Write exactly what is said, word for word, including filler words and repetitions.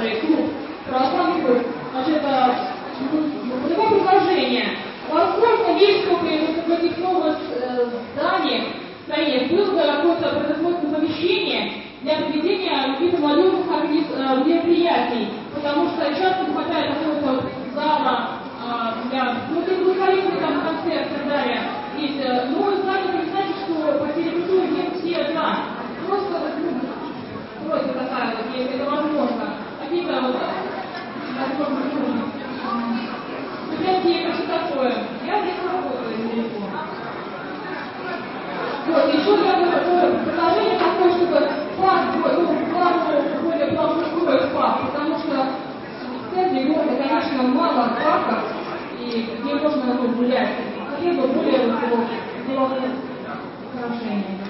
Ротary клуб, православный клуб. Значит, вот такое предложение. Возможно, есть только в этих новых э, зданиях, строениях было бы какое-то производственное помещение для проведения каких-то молодежных мероприятий, потому что часто не хватает какого-то зала э, для, ну, для благотворительных там концерт и так далее. Ведь э, новое здание не значит, что по территории нет все два. Просто, ну, просьба такая, вот, если это возможно. Какие-то вот, возможно, библиотека, что такое. Я здесь работаю недалеко. Вот, еще я говорю, предложение такое, чтобы парк, ну, плавно, более плавно строить парк, потому что в центре города, конечно, мало парков, и где можно, ну, гулять. Хотел бы более вот, деловые украшения.